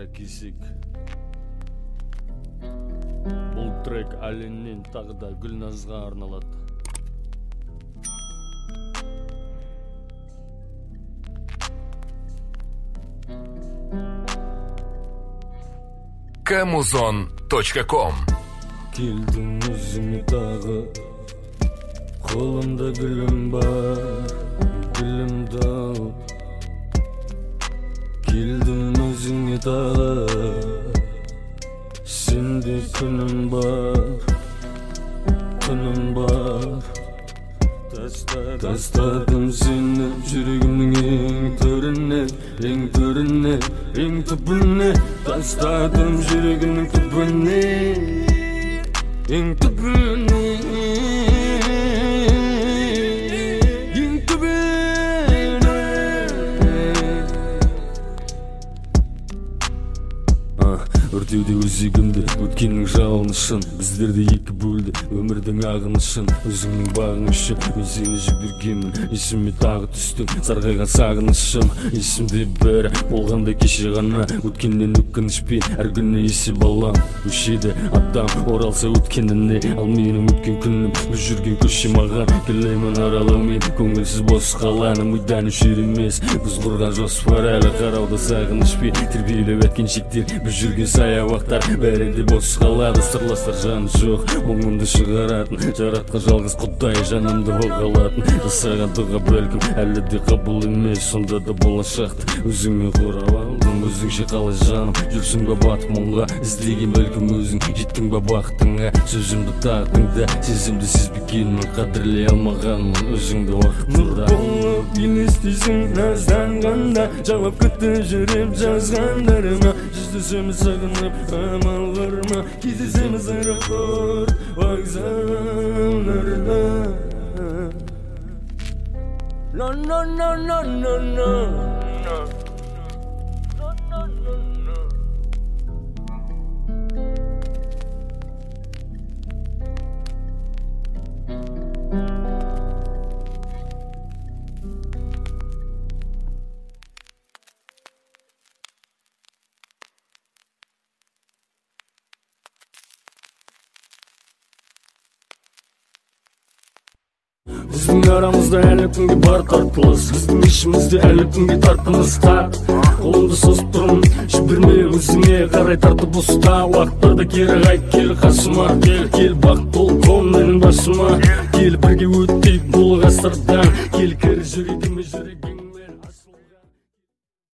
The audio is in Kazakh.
Кара кесек. Бұл трек Аленнен тағы да Гүлназға арналады. Kamuzon.com Келдің өзіңе тағы, қолымда гүлім бар, гүлімді ал. Келдің өзіңе тағы, сенде күнім бар, күнім бар. Тастадым сені жүрегімнің ең төріне, ең түбіне. Тастадым жүрегімнің түбіне, ең түбіне, ең түбіне. Өртеуде өзегімді өткеннің жалынышын, біздерді екі бөлді өмірдің ағынышын. Өзіңнің бағың үшін мен сені жібергенмін, есіме тағы түстің сарғайған сағынышым. Есімде бәрі болғанда кеше ғана, өткеннен өкінішпен әр күні есеп алам. Өшеді адам оралса өткеніне, ал менің өткен күнім біз жүрген көше маған. Келемін аралаумен көңілсіз бос қаланым, ойдан өшер емес біз құрған жоспар. Әлі қарауда сағынышпен тербеліп әткеншектер, біз жүрген саябақтар бәрі де бос қалады. Сырластар жаны жоқ, мұңымды шығаратын, жаратқан жалғыз құдай жанымды оғалатын. Жасаған дұға бәлкім әлі де қабыл емес, сонда да болашақты өзіңмен құрап алдым. Өзіңше қалай жаным, жүрсің ба батып мұңға, іздеген бәлкім өзің, жеттің ба бақытыңа. Сөзімді тағдыңда, сезімді сезбегенмін, қадірлей алмағанмын өзіңді уақытында. Нұр болып елестейсің назданғанда, жауап күтіп жүрем жазғандарыма. Жүздесеміз сағынып амал құрма, кездесеміз аэропорт вокзалдарында. No, no, no, no, no, no. Біздің арамызда әлі күнге бар тартылыс, біздің ішімізде әлі күнге тартыныс тап. Қолымды созып тұрмын, жіберме өзіңе қарай тартып ұста. Уақыттарда кері қайт, кел қасыма, кел бақыт бол менің басыма. Кел бірге өттейік бұл ғасырдан, кел кері жүрегіме жүрегіңмен.